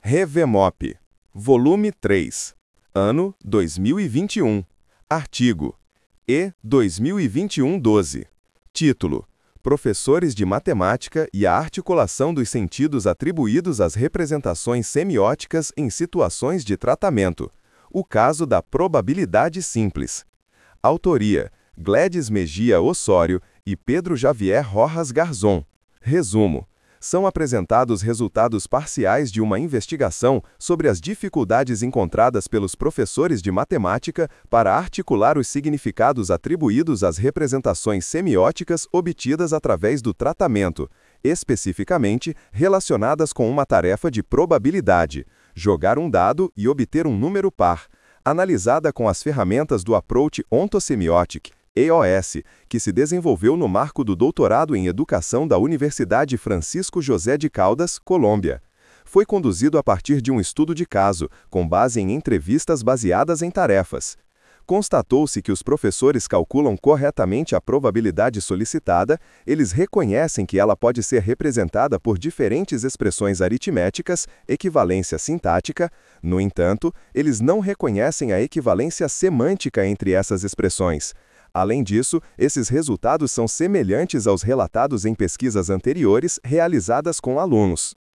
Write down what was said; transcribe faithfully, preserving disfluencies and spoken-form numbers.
Revemop, volume três, ano dois mil e vinte e um, artigo E dois mil e vinte e um doze, título: Professores de Matemática e a articulação dos sentidos atribuídos às representações semióticas em situações de tratamento. O caso da probabilidade simples. Autoria: Gledes Mejia Osório e Pedro Javier Rojas Garzón. Resumo: são apresentados resultados parciais de uma investigação sobre as dificuldades encontradas pelos professores de matemática para articular os significados atribuídos às representações semióticas obtidas através do tratamento, especificamente relacionadas com uma tarefa de probabilidade, jogar um dado e obter um número par, analisada com as ferramentas do Approach Ontosemiotic, E O S, que se desenvolveu no marco do doutorado em Educação da Universidade Francisco José de Caldas, Colômbia. Foi conduzido a partir de um estudo de caso, com base em entrevistas baseadas em tarefas. Constatou-se que os professores calculam corretamente a probabilidade solicitada, eles reconhecem que ela pode ser representada por diferentes expressões aritméticas, equivalência sintática. No entanto, eles não reconhecem a equivalência semântica entre essas expressões. Além disso, esses resultados são semelhantes aos relatados em pesquisas anteriores realizadas com alunos.